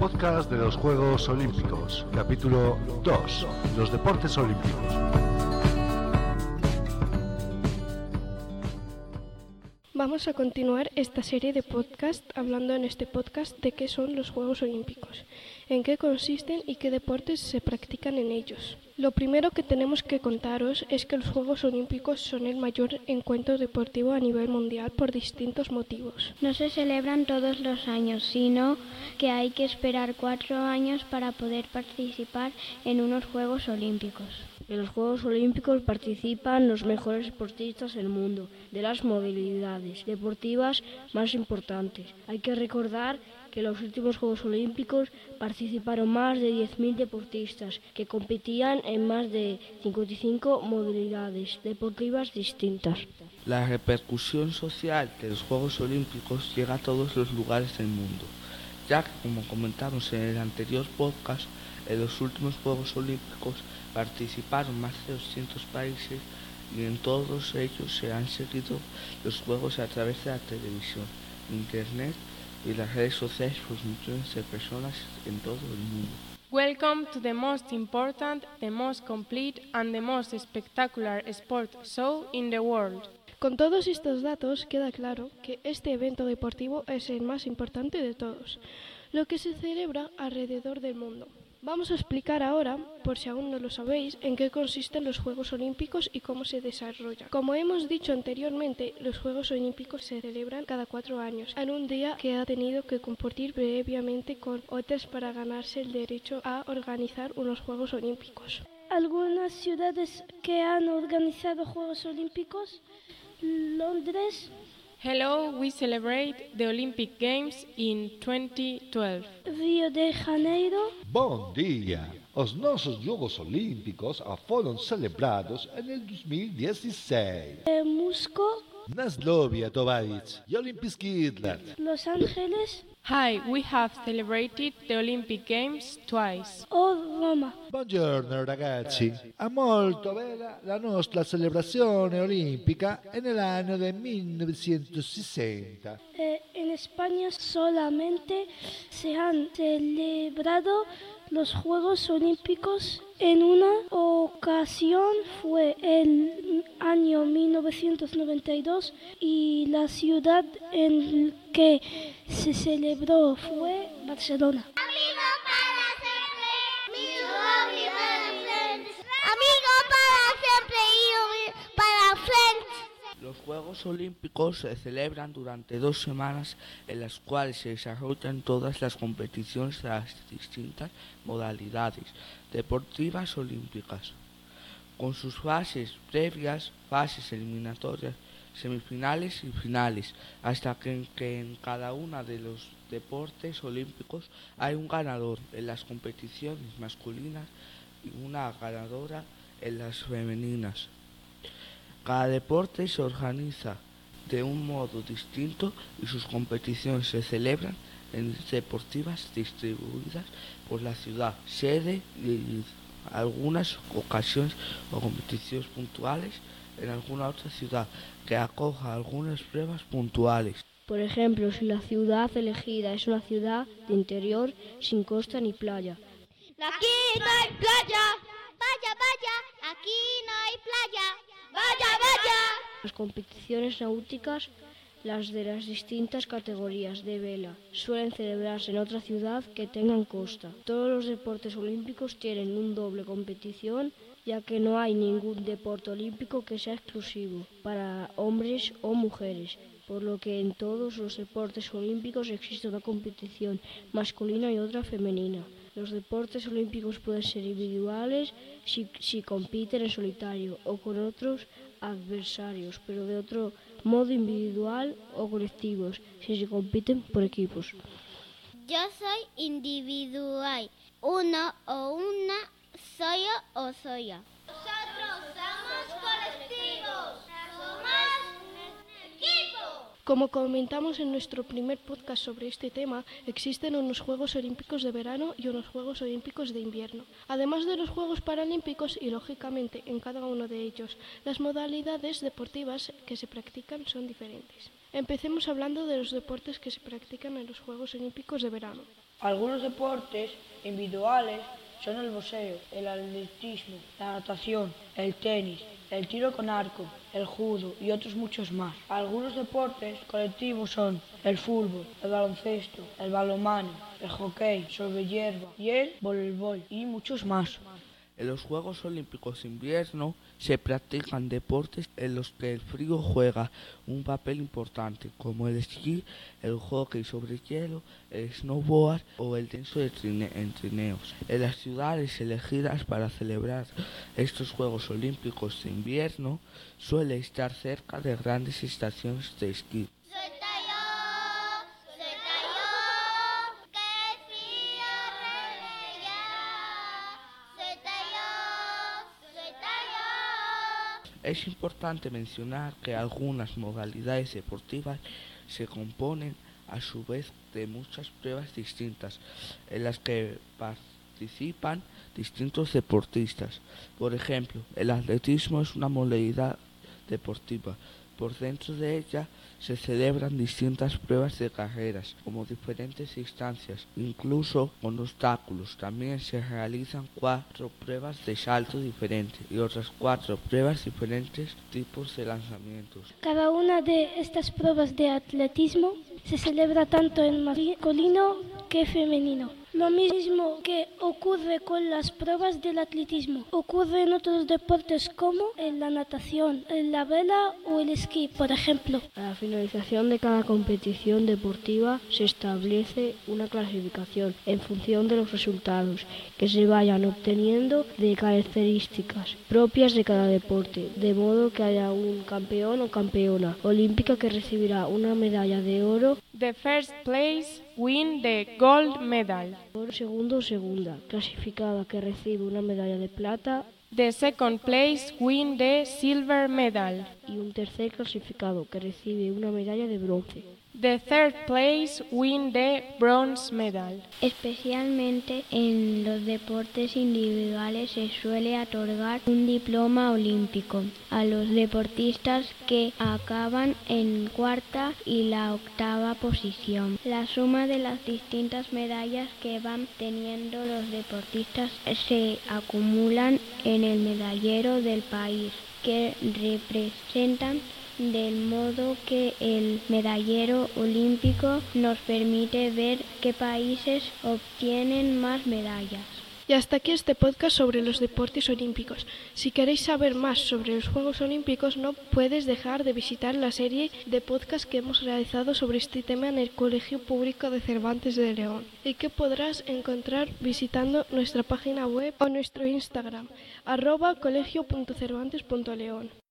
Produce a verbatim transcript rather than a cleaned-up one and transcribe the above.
podcast de los Juegos Olímpicos, capítulo dos, los deportes olímpicos. Vamos a continuar esta serie de podcast hablando en este podcast de qué son los Juegos Olímpicos, en qué consisten y qué deportes se practican en ellos. Lo primero que tenemos que contaros es que los Juegos Olímpicos son el mayor encuentro deportivo a nivel mundial por distintos motivos. No se celebran todos los años, sino que hay que esperar cuatro años para poder participar en unos Juegos Olímpicos. En los Juegos Olímpicos participan los mejores deportistas del mundo, de las modalidades deportivas más importantes. Hay que recordar que en los últimos Juegos Olímpicos participaron más de diez mil deportistas que competían en más de cincuenta y cinco modalidades deportivas distintas. La repercusión social de los Juegos Olímpicos llega a todos los lugares del mundo, ya que, como comentamos en el anterior podcast, en los últimos Juegos Olímpicos participaron más de doscientos países y en todos ellos se han seguido los Juegos a través de la televisión, internet y las redes sociales por millones de personas en todo el mundo. Welcome to the most important, the most complete and the most spectacular sport show in the world. Con todos estos datos queda claro que este evento deportivo es el más importante de todos, lo que se celebra alrededor del mundo. Vamos a explicar ahora, por si aún no lo sabéis, en qué consisten los Juegos Olímpicos y cómo se desarrollan. Como hemos dicho anteriormente, los Juegos Olímpicos se celebran cada cuatro años, en un día que ha tenido que competir previamente con otros para ganarse el derecho a organizar unos Juegos Olímpicos. Algunas ciudades que han organizado Juegos Olímpicos: Londres. Hello, we celebrate the Olympic Games in twenty twelve. Rio de Janeiro. Bom dia! Os nossos Jogos Olímpicos foram celebrados em dois mil e dezesseis. Eh, Moscou. Naslovia, Tovarich, e Olimpijski Idler. Los Ángeles. Hi, we have celebrated the Olympic Games twice. O Roma. Buongiorno ragazzi, è molto bella la nostra celebrazione olimpica nell'anno del millenovecentosessanta. Eh, en España solamente se han celebrado los Juegos Olímpicos en una ocasión, fue el año mil novecientos noventa y dos, y la ciudad en que se celebró fue Barcelona. Amigo para siempre, mi lovely friends. Amigo para siempre y para friends. Los Juegos Olímpicos se celebran durante dos semanas en las cuales se desarrollan todas las competiciones de las distintas modalidades deportivas olímpicas, con sus fases previas, fases eliminatorias, semifinales y finales, hasta que en, que en cada uno de los deportes olímpicos hay un ganador en las competiciones masculinas y una ganadora en las femeninas. Cada deporte se organiza de un modo distinto y sus competiciones se celebran en deportivas distribuidas por la ciudad, sede y algunas ocasiones o competiciones puntuales en alguna otra ciudad que acoja algunas pruebas puntuales. Por ejemplo, si la ciudad elegida es una ciudad de interior sin costa ni playa. Aquí no hay playa. Vaya, vaya, aquí no hay playa. Vaya, vaya. Las competiciones náuticas, las de las distintas categorías de vela, suelen celebrarse en otra ciudad que tengan costa. Todos los deportes olímpicos tienen un doble competición, ya que no hay ningún deporte olímpico que sea exclusivo para hombres o mujeres, por lo que en todos los deportes olímpicos existe una competición masculina y otra femenina. Los deportes olímpicos pueden ser individuales si, si compiten en solitario o con otros adversarios, pero de otro modo individual o colectivos si se compiten por equipos. Yo soy individual, uno o una, soy o soy. Nosotros somos colectivos, somos equipo. Como comentamos en nuestro primer podcast sobre este tema, existen unos Juegos Olímpicos de verano y unos Juegos Olímpicos de invierno, además de los Juegos Paralímpicos, y lógicamente en cada uno de ellos las modalidades deportivas que se practican son diferentes. Empecemos hablando de los deportes que se practican en los Juegos Olímpicos de verano. Algunos deportes individuales son el boxeo, el atletismo, la natación, el tenis, el tiro con arco, el judo y otros muchos más. Algunos deportes colectivos son el fútbol, el baloncesto, el balonmano, el hockey sobre hierba y el voleibol y muchos más. En los Juegos Olímpicos de Invierno se practican deportes en los que el frío juega un papel importante, como el esquí, el hockey sobre hielo, el snowboard o el tenso de trine- en trineos. En las ciudades elegidas para celebrar estos Juegos Olímpicos de Invierno suele estar cerca de grandes estaciones de esquí. Es importante mencionar que algunas modalidades deportivas se componen a su vez de muchas pruebas distintas en las que participan distintos deportistas. Por ejemplo, el atletismo es una modalidad deportiva. Por dentro de ella se celebran distintas pruebas de carreras, como diferentes distancias, incluso con obstáculos. También se realizan cuatro pruebas de salto diferentes y otras cuatro pruebas diferentes tipos de lanzamientos. Cada una de estas pruebas de atletismo se celebra tanto en masculino que femenino. Lo mismo que ocurre con las pruebas del atletismo, ocurre en otros deportes como en la natación, en la vela o el esquí, por ejemplo. A la finalización de cada competición deportiva se establece una clasificación en función de los resultados que se vayan obteniendo de características propias de cada deporte, de modo que haya un campeón o campeona olímpica que recibirá una medalla de oro. The first place win the gold medal. Por segundo o segunda clasificada que recibe una medalla de plata. The second place win the silver medal. Y un tercer clasificado que recibe una medalla de bronce. The third place win the bronze medal. Especialmente en los deportes individuales se suele otorgar un diploma olímpico a los deportistas que acaban en cuarta y la octava posición. La suma de las distintas medallas que van teniendo los deportistas se acumulan en el medallero del país que representan, del modo que el medallero olímpico nos permite ver qué países obtienen más medallas. Y hasta aquí este podcast sobre los deportes olímpicos. Si queréis saber más sobre los Juegos Olímpicos, no puedes dejar de visitar la serie de podcasts que hemos realizado sobre este tema en el Colegio Público de Cervantes de León y que podrás encontrar visitando nuestra página web o nuestro Instagram, arroba colegio punto cervantes punto león.